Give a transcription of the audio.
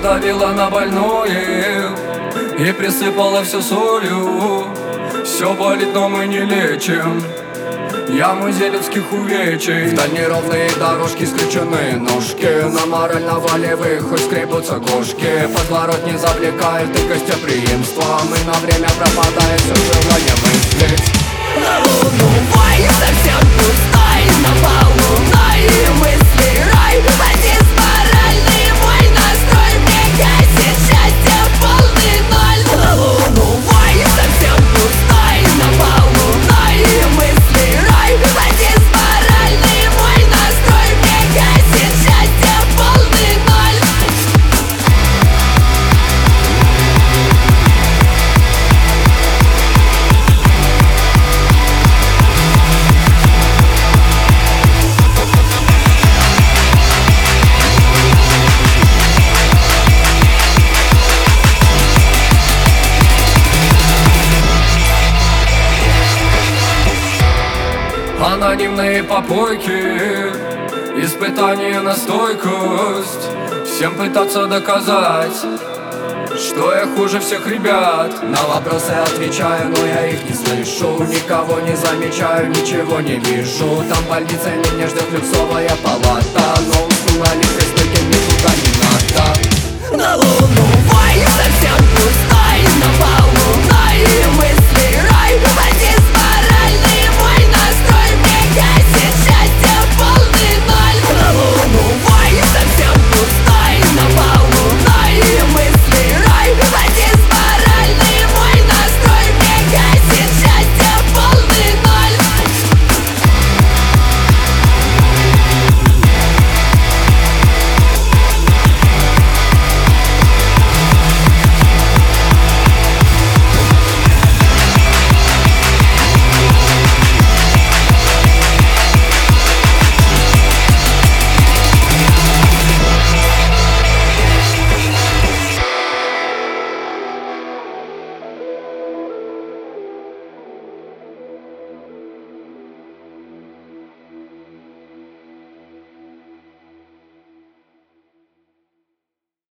надавила на больное и присыпала все солью. Все болит, но мы не лечим яму зелецких увечий. Вдаль неровные дорожки, скрюченные ножки, на морально-волевых хоть скребутся кошки. Подворот не завлекает и гостеприимство, мы на время пропадает все желание мыслить. На луну вой, совсем пустой, напал луной мысли рай. Один моральный мой настрой, мне гасит счастье полный ноль. На луну вой, совсем пустой, напал луной мысли рай. Один моральный мой настрой, мне гасит счастье полный ноль. Анонимные попойки, испытания на стойкость. Всем пытаться доказать, что я хуже всех ребят. На вопросы отвечаю, но я их не слышу. Никого не замечаю, ничего не вижу. Там в больнице меня ждет люксовая палата.